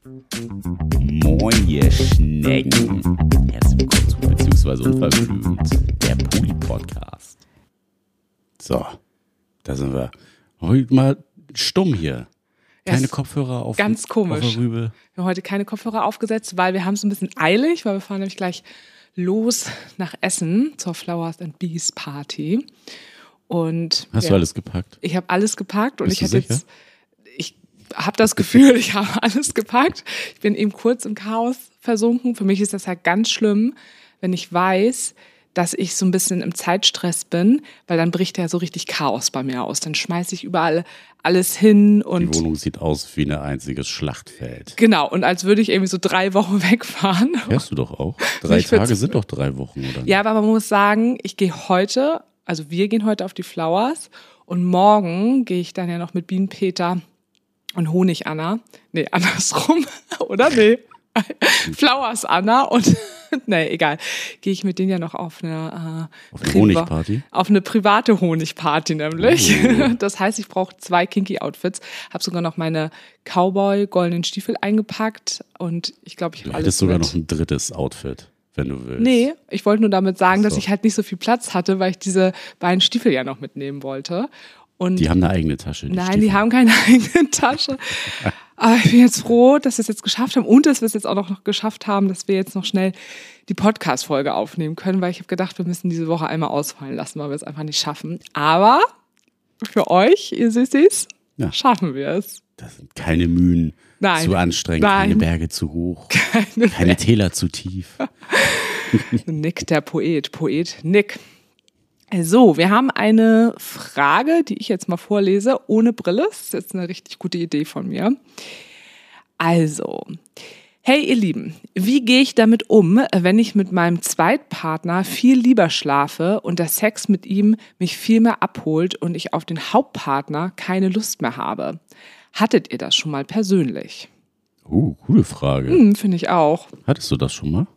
Moin, ihr Schnecken. Herzlich willkommen zu Beziehungsweise Unverblümt, der Poli-Podcast. So, da sind wir. Heute mal stumm hier. Keine Kopfhörer auf. Ganz komisch. Auf der Rübe. Wir haben heute keine Kopfhörer aufgesetzt, weil wir haben es ein bisschen eilig, weil wir fahren nämlich gleich los nach Essen zur Flowers and Bees Party. Und Hast du alles gepackt? Ich habe alles gepackt und Bist du ich habe das Gefühl, ich habe alles gepackt. Ich bin eben kurz im Chaos versunken. Für mich ist das halt ganz schlimm, wenn ich weiß, dass ich so ein bisschen im Zeitstress bin, weil dann bricht ja so richtig Chaos bei mir aus. Dann schmeiße ich überall alles hin und Die Wohnung sieht aus wie ein einziges Schlachtfeld. genau, und als würde ich irgendwie so 3 Wochen wegfahren. Hörst du doch auch. 3 Tage sind doch 3 Wochen, oder? Ja, aber man muss sagen, wir gehen heute auf die Flowers und morgen gehe ich dann ja noch mit Bienenpeter und Honig Anna. Nee, andersrum, oder? Nee. Flowers Anna und nee, egal. Gehe ich mit denen ja noch auf eine Honigparty? Auf eine private Honigparty nämlich. Oh. Das heißt, ich brauche 2 Kinky-Outfits. Habe sogar noch meine Cowboy-goldenen Stiefel eingepackt und ich glaube, ich habe alles Du hättest sogar mit. noch ein drittes Outfit, wenn du willst. Nee, ich wollte nur damit sagen, dass So. ich halt nicht so viel Platz hatte, weil ich diese beiden Stiefel ja noch mitnehmen wollte. Und Die haben eine eigene Tasche. nein, die haben keine eigene Tasche. Aber ich bin jetzt froh, dass wir es jetzt geschafft haben und dass wir es jetzt auch noch geschafft haben, dass wir jetzt noch schnell die Podcast-Folge aufnehmen können, weil ich habe gedacht, wir müssen diese Woche einmal ausfallen lassen, weil wir es einfach nicht schaffen. Aber für euch, ihr Süßis, Ja. schaffen wir es. Das sind keine Mühen Nein. zu anstrengend, Nein. keine Berge zu hoch, keine Täler zu tief. Nick, der Poet. Poet Nick. So, wir haben eine Frage, die ich jetzt mal vorlese, ohne Brille. Das ist jetzt eine richtig gute Idee von mir. Also, hey ihr Lieben, wie gehe ich damit um, wenn ich mit meinem Zweitpartner viel lieber schlafe und der Sex mit ihm mich viel mehr abholt und ich auf den Hauptpartner keine Lust mehr habe? Hattet ihr das schon mal persönlich? Coole Frage. Finde ich auch. Hattest du das schon mal?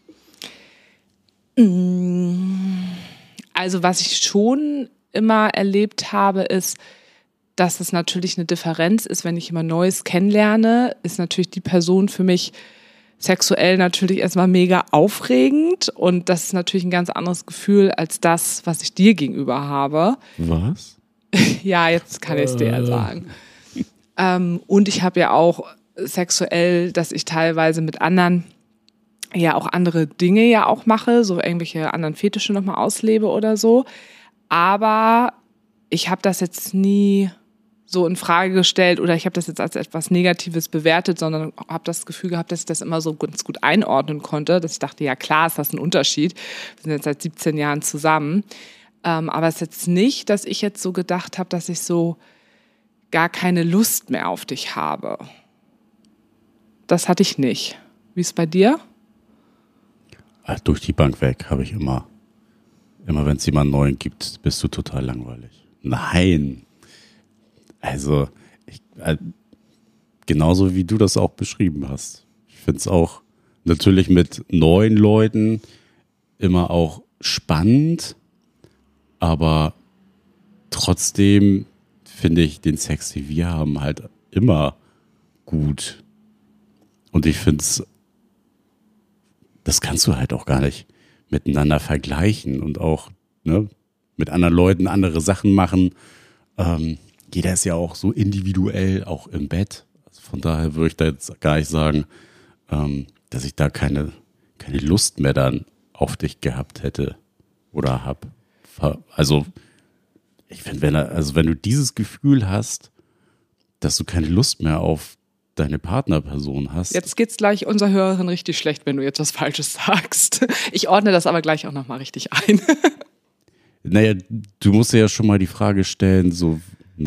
Also was ich schon immer erlebt habe, ist, dass es natürlich eine Differenz ist, wenn ich jemand Neues kennenlerne, ist natürlich die Person für mich sexuell natürlich erstmal mega aufregend und das ist natürlich ein ganz anderes Gefühl als das, was ich dir gegenüber habe. Was? Ja, jetzt kann ich es dir ja sagen. Und ich habe ja auch sexuell, dass ich teilweise mit anderen ja auch andere Dinge ja auch mache, so irgendwelche anderen Fetische nochmal auslebe oder so. Aber ich habe das jetzt nie so in Frage gestellt oder ich habe das jetzt als etwas Negatives bewertet, sondern habe das Gefühl gehabt, dass ich das immer so ganz gut einordnen konnte, dass ich dachte, ja klar ist das ein Unterschied. Wir sind jetzt seit 17 Jahren zusammen. Aber es ist jetzt nicht, dass ich jetzt so gedacht habe, dass ich so gar keine Lust mehr auf dich habe. Das hatte ich nicht. Wie ist es bei dir? Durch die Bank weg habe ich immer wenn es jemanden Neuen gibt, bist du total langweilig. Nein. Also, genauso wie du das auch beschrieben hast. Ich finde es auch natürlich mit neuen Leuten immer auch spannend, aber trotzdem finde ich den Sex, den wir haben, halt immer gut. Und ich finde es, das kannst du halt auch gar nicht miteinander vergleichen und auch mit anderen Leuten andere Sachen machen. Jeder ist ja auch so individuell, auch im Bett. Also von daher würde ich da jetzt gar nicht sagen, dass ich da keine Lust mehr dann auf dich gehabt hätte oder habe. Also ich finde, wenn du dieses Gefühl hast, dass du keine Lust mehr auf deine Partnerperson hast. Jetzt geht's gleich unserer Hörerin richtig schlecht, wenn du jetzt was Falsches sagst. Ich ordne das aber gleich auch nochmal richtig ein. Naja, du musst dir ja schon mal die Frage stellen, so,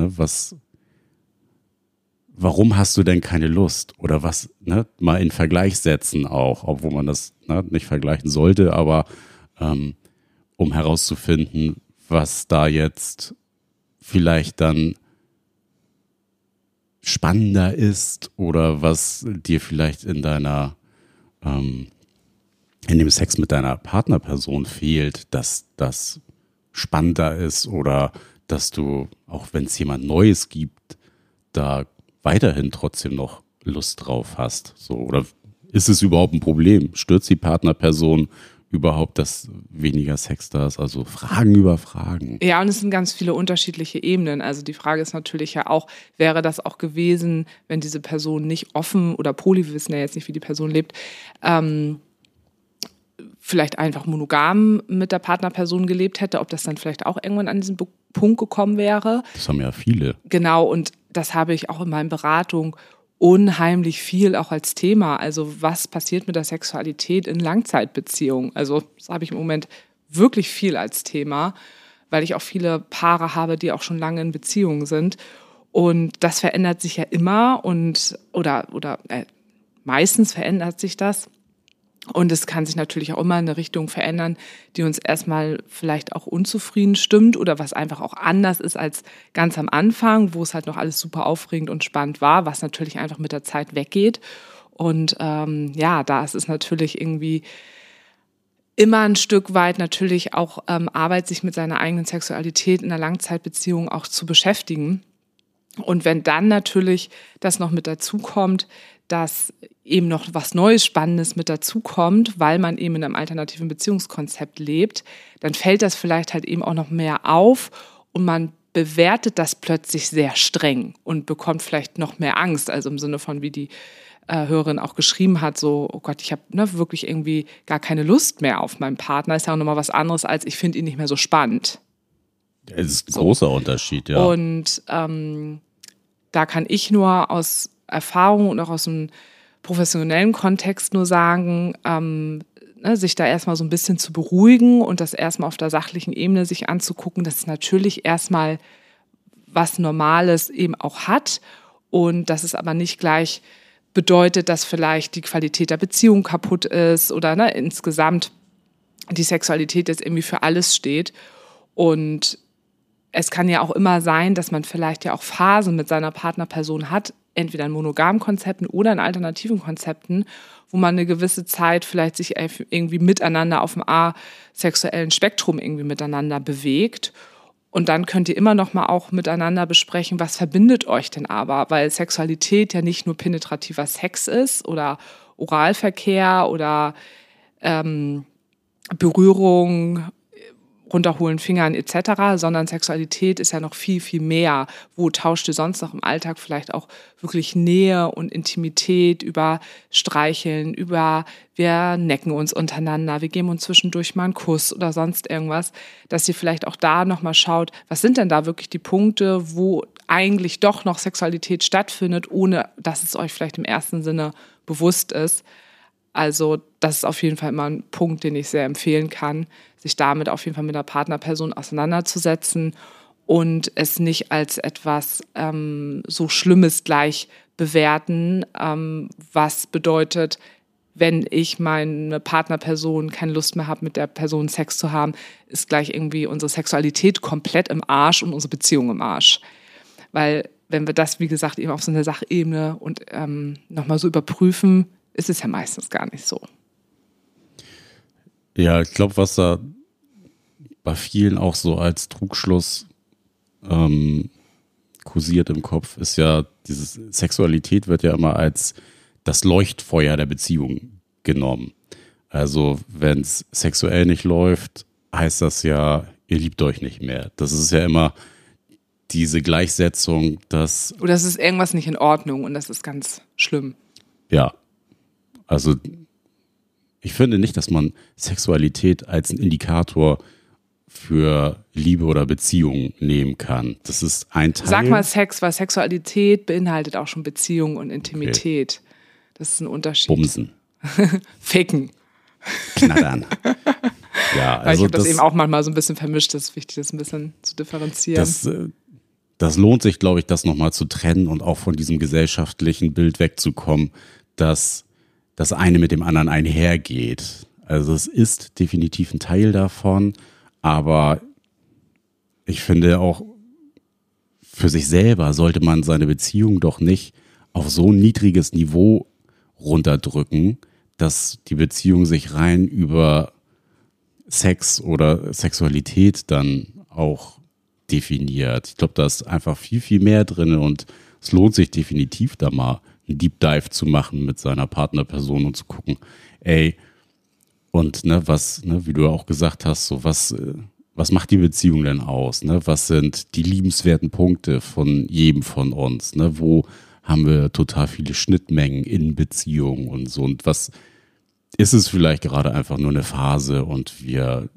warum hast du denn keine Lust? Oder was, mal in Vergleich setzen auch, obwohl man das nicht vergleichen sollte, aber um herauszufinden, was da jetzt vielleicht dann spannender ist oder was dir vielleicht in deiner in dem Sex mit deiner Partnerperson fehlt, dass das spannender ist oder dass du, auch wenn es jemand Neues gibt, da weiterhin trotzdem noch Lust drauf hast. So, oder ist es überhaupt ein Problem? Stört die Partnerperson überhaupt, dass weniger Sex da ist? Also Fragen über Fragen. Ja, und es sind ganz viele unterschiedliche Ebenen. Also die Frage ist natürlich ja auch, wäre das auch gewesen, wenn diese Person nicht offen oder poly, wir wissen ja jetzt nicht, wie die Person lebt, vielleicht einfach monogam mit der Partnerperson gelebt hätte, ob das dann vielleicht auch irgendwann an diesen Punkt gekommen wäre. Das haben ja viele. Genau, und das habe ich auch in meinen Beratungen unheimlich viel auch als Thema. Also was passiert mit der Sexualität in Langzeitbeziehungen? Also das habe ich im Moment wirklich viel als Thema, weil ich auch viele Paare habe, die auch schon lange in Beziehungen sind. Und das verändert sich ja immer meistens verändert sich das. Und es kann sich natürlich auch immer in eine Richtung verändern, die uns erstmal vielleicht auch unzufrieden stimmt oder was einfach auch anders ist als ganz am Anfang, wo es halt noch alles super aufregend und spannend war, was natürlich einfach mit der Zeit weggeht. Und da ist es natürlich irgendwie immer ein Stück weit natürlich auch Arbeit, sich mit seiner eigenen Sexualität in einer Langzeitbeziehung auch zu beschäftigen. Und wenn dann natürlich das noch mit dazu kommt, dass eben noch was Neues, Spannendes mit dazukommt, weil man eben in einem alternativen Beziehungskonzept lebt, dann fällt das vielleicht halt eben auch noch mehr auf und man bewertet das plötzlich sehr streng und bekommt vielleicht noch mehr Angst, also im Sinne von, wie die Hörerin auch geschrieben hat, so, oh Gott, ich habe wirklich irgendwie gar keine Lust mehr auf meinen Partner, ist ja auch nochmal was anderes, als ich finde ihn nicht mehr so spannend. Es ist ein großer Unterschied, ja. Und da kann ich nur aus Erfahrung und auch aus einem professionellen Kontext nur sagen, sich da erstmal so ein bisschen zu beruhigen und das erstmal auf der sachlichen Ebene sich anzugucken, dass es natürlich erstmal was Normales eben auch hat und dass es aber nicht gleich bedeutet, dass vielleicht die Qualität der Beziehung kaputt ist oder insgesamt die Sexualität jetzt irgendwie für alles steht. Und es kann ja auch immer sein, dass man vielleicht ja auch Phasen mit seiner Partnerperson hat, entweder in monogamen Konzepten oder in alternativen Konzepten, wo man eine gewisse Zeit vielleicht sich irgendwie miteinander auf dem asexuellen Spektrum irgendwie miteinander bewegt. Und dann könnt ihr immer noch mal auch miteinander besprechen, was verbindet euch denn aber? Weil Sexualität ja nicht nur penetrativer Sex ist oder Oralverkehr oder Berührung, runterholen, Fingern etc., sondern Sexualität ist ja noch viel, viel mehr. Wo tauscht ihr sonst noch im Alltag vielleicht auch wirklich Nähe und Intimität über Streicheln, über wir necken uns untereinander, wir geben uns zwischendurch mal einen Kuss oder sonst irgendwas, dass ihr vielleicht auch da nochmal schaut, was sind denn da wirklich die Punkte, wo eigentlich doch noch Sexualität stattfindet, ohne dass es euch vielleicht im ersten Sinne bewusst ist. Also das ist auf jeden Fall immer ein Punkt, den ich sehr empfehlen kann, sich damit auf jeden Fall mit der Partnerperson auseinanderzusetzen und es nicht als etwas so Schlimmes gleich bewerten, was bedeutet, wenn ich meine Partnerperson keine Lust mehr habe, mit der Person Sex zu haben, ist gleich irgendwie unsere Sexualität komplett im Arsch und unsere Beziehung im Arsch. Weil wenn wir das, wie gesagt, eben auf so einer Sachebene und nochmal so überprüfen, ist es ja meistens gar nicht so. Ja, ich glaube, was da bei vielen auch so als Trugschluss kursiert im Kopf, ist ja, diese Sexualität wird ja immer als das Leuchtfeuer der Beziehung genommen. Also wenn es sexuell nicht läuft, heißt das ja, ihr liebt euch nicht mehr. Das ist ja immer diese Gleichsetzung, dass... Oder es ist irgendwas nicht in Ordnung und das ist ganz schlimm. Ja, also ich finde nicht, dass man Sexualität als einen Indikator für Liebe oder Beziehung nehmen kann. Das ist ein Teil. Sag mal Sex, weil Sexualität beinhaltet auch schon Beziehung und Intimität. Okay. Das ist ein Unterschied. Bumsen. Ficken. Knattern. Ja, also ich habe das eben auch manchmal so ein bisschen vermischt. Das ist wichtig, das ein bisschen zu differenzieren. Das lohnt sich, glaube ich, das nochmal zu trennen und auch von diesem gesellschaftlichen Bild wegzukommen, dass das eine mit dem anderen einhergeht. Also es ist definitiv ein Teil davon, aber ich finde auch, für sich selber sollte man seine Beziehung doch nicht auf so ein niedriges Niveau runterdrücken, dass die Beziehung sich rein über Sex oder Sexualität dann auch definiert. Ich glaube, da ist einfach viel, viel mehr drin und es lohnt sich definitiv, da mal einen Deep Dive zu machen mit seiner Partnerperson und zu gucken, ey, und wie du auch gesagt hast, so was macht die Beziehung denn aus? Ne? Was sind die liebenswerten Punkte von jedem von uns? Ne? Wo haben wir total viele Schnittmengen in Beziehungen und so? Und was ist es vielleicht gerade einfach nur eine Phase und wir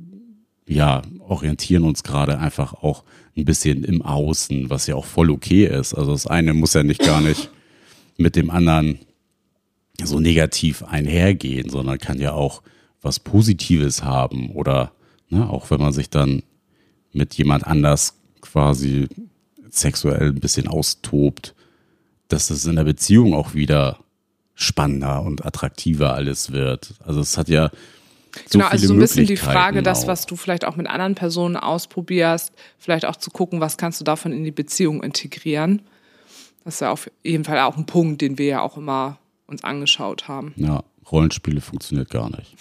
orientieren uns gerade einfach auch ein bisschen im Außen, was ja auch voll okay ist. Also das eine muss ja gar nicht mit dem anderen so negativ einhergehen, sondern kann ja auch was Positives haben oder auch wenn man sich dann mit jemand anders quasi sexuell ein bisschen austobt, dass es in der Beziehung auch wieder spannender und attraktiver alles wird. Also es hat ja so genau, also so ein bisschen die Frage, Möglichkeiten das, auch. was du vielleicht auch mit anderen Personen ausprobierst, vielleicht auch zu gucken, was kannst du davon in die Beziehung integrieren. Das ist ja auf jeden Fall auch ein Punkt, den wir ja auch immer uns angeschaut haben. Ja, Rollenspiele funktioniert gar nicht.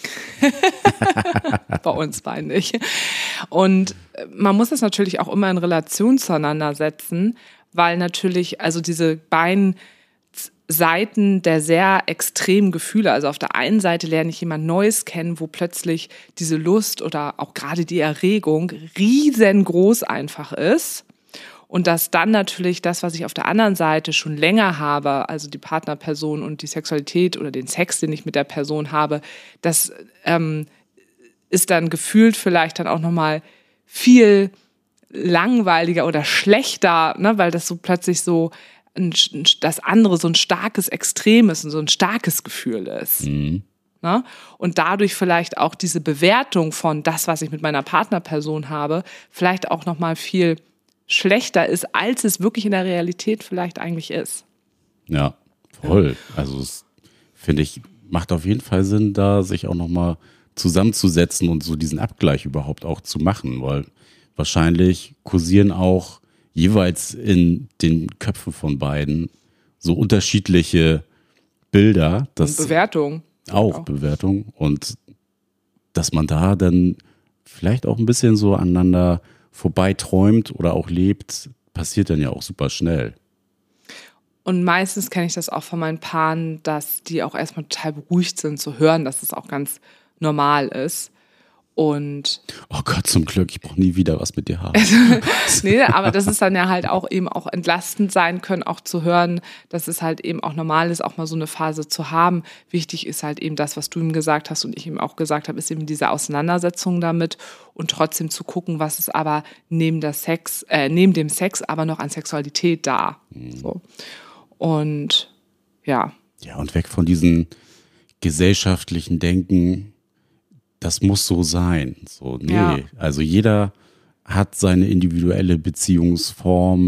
Bei uns beiden nicht. Und man muss das natürlich auch immer in Relation zueinander setzen, weil natürlich, also diese beiden Seiten der sehr extremen Gefühle, also auf der einen Seite lerne ich jemand Neues kennen, wo plötzlich diese Lust oder auch gerade die Erregung riesengroß einfach ist. Und dass dann natürlich das, was ich auf der anderen Seite schon länger habe, also die Partnerperson und die Sexualität oder den Sex, den ich mit der Person habe, das ist dann gefühlt vielleicht dann auch nochmal viel langweiliger oder schlechter, ne, weil das so plötzlich so das andere so ein starkes Extrem ist und so ein starkes Gefühl ist. Mhm. Ne? Und dadurch vielleicht auch diese Bewertung von das, was ich mit meiner Partnerperson habe, vielleicht auch nochmal viel schlechter ist, als es wirklich in der Realität vielleicht eigentlich ist. Ja, voll. Also das finde ich, macht auf jeden Fall Sinn, da sich auch nochmal zusammenzusetzen und so diesen Abgleich überhaupt auch zu machen, weil wahrscheinlich kursieren auch jeweils in den Köpfen von beiden so unterschiedliche Bilder. Und Bewertung. Auch Bewertung. Und dass man da dann vielleicht auch ein bisschen so aneinander vorbeiträumt oder auch lebt, passiert dann ja auch super schnell. Und meistens kenne ich das auch von meinen Paaren, dass die auch erstmal total beruhigt sind zu hören, dass es auch ganz normal ist. Und oh Gott, zum Glück, ich brauche nie wieder was mit dir haben. nee, aber das ist dann ja halt auch eben auch entlastend sein können, auch zu hören, dass es halt eben auch normal ist, auch mal so eine Phase zu haben. Wichtig ist halt eben das, was du ihm gesagt hast und ich ihm auch gesagt habe, ist eben diese Auseinandersetzung damit und trotzdem zu gucken, was ist aber neben dem Sex aber noch an Sexualität da. So. Und ja. Ja, und weg von diesem gesellschaftlichen Denken, das muss so sein. So, nee. Ja. Also jeder hat seine individuelle Beziehungsform,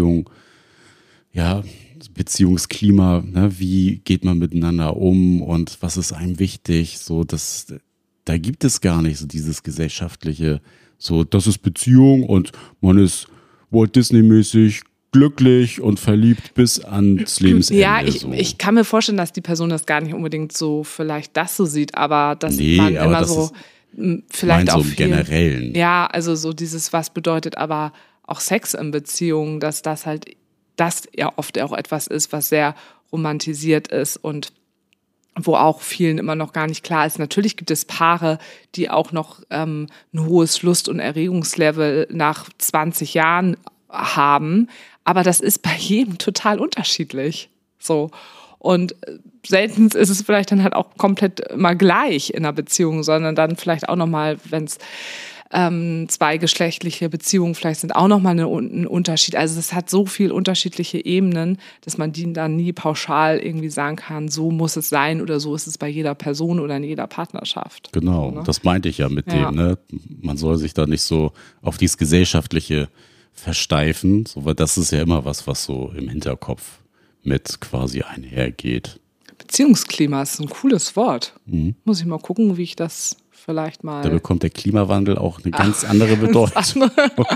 Beziehungsklima, ne? Wie geht man miteinander um und was ist einem wichtig? So, da gibt es gar nicht so dieses gesellschaftliche, so, das ist Beziehung und man ist Walt Disney-mäßig glücklich und verliebt bis ans Lebensende. Ja, ich kann mir vorstellen, dass die Person das gar nicht unbedingt so vielleicht das so sieht, aber dass man aber immer das so vielleicht auch so im viel, Generellen. Ja, also so dieses, was bedeutet aber auch Sex in Beziehungen, dass das ja oft auch etwas ist, was sehr romantisiert ist und wo auch vielen immer noch gar nicht klar ist. Natürlich gibt es Paare, die auch noch ein hohes Lust- und Erregungslevel nach 20 Jahren haben, aber das ist bei jedem total unterschiedlich. So. Und selten ist es vielleicht dann halt auch komplett immer gleich in einer Beziehung, sondern dann vielleicht auch nochmal, wenn es zweigeschlechtliche Beziehungen vielleicht sind, auch nochmal ein Unterschied. Also es hat so viel unterschiedliche Ebenen, dass man die dann nie pauschal irgendwie sagen kann, so muss es sein oder so ist es bei jeder Person oder in jeder Partnerschaft. Genau, ne? Das meinte ich ja mit dem. Ne? Man soll sich da nicht so auf dieses Gesellschaftliche versteifen, so, weil das ist ja immer was so im Hinterkopf mit quasi einhergeht. Beziehungsklima ist ein cooles Wort. Muss ich mal gucken, wie ich das vielleicht mal... Da bekommt der Klimawandel auch eine ganz andere Bedeutung.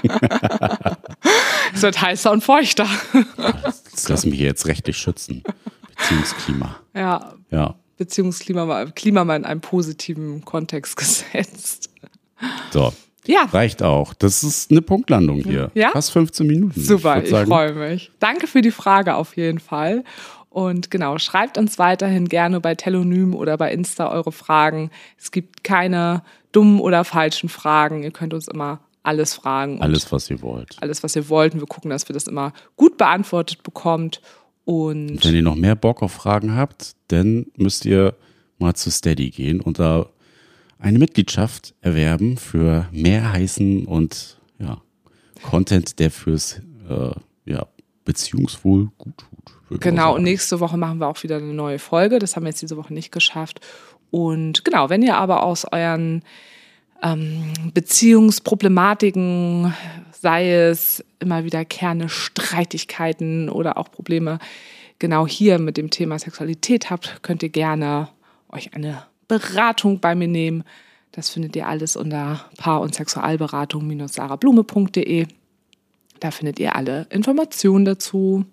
Es wird heißer und feuchter. Das lassen wir hier jetzt rechtlich schützen. Beziehungsklima. Ja. Beziehungsklima mal in einem positiven Kontext gesetzt. So. Ja. Reicht auch. Das ist eine Punktlandung hier. Ja? Fast 15 Minuten. Super, ich freue mich. Danke für die Frage auf jeden Fall. Und genau, schreibt uns weiterhin gerne bei Telonym oder bei Insta eure Fragen. Es gibt keine dummen oder falschen Fragen. Ihr könnt uns immer alles fragen. Alles, was ihr wollt. Alles, was ihr wollt. Und wir gucken, dass wir das immer gut beantwortet bekommt. Und wenn ihr noch mehr Bock auf Fragen habt, dann müsst ihr mal zu Steady gehen und da eine Mitgliedschaft erwerben für mehr heißen und Content, der fürs Beziehungswohl gut tut. Genau, und nächste Woche machen wir auch wieder eine neue Folge. Das haben wir jetzt diese Woche nicht geschafft. Und genau, wenn ihr aber aus euren Beziehungsproblematiken, sei es immer wiederkehrende Streitigkeiten oder auch Probleme, genau hier mit dem Thema Sexualität habt, könnt ihr gerne euch eine Beratung bei mir nehmen. Das findet ihr alles unter Paar- und Sexualberatung-sarablume.de. Da findet ihr alle Informationen dazu.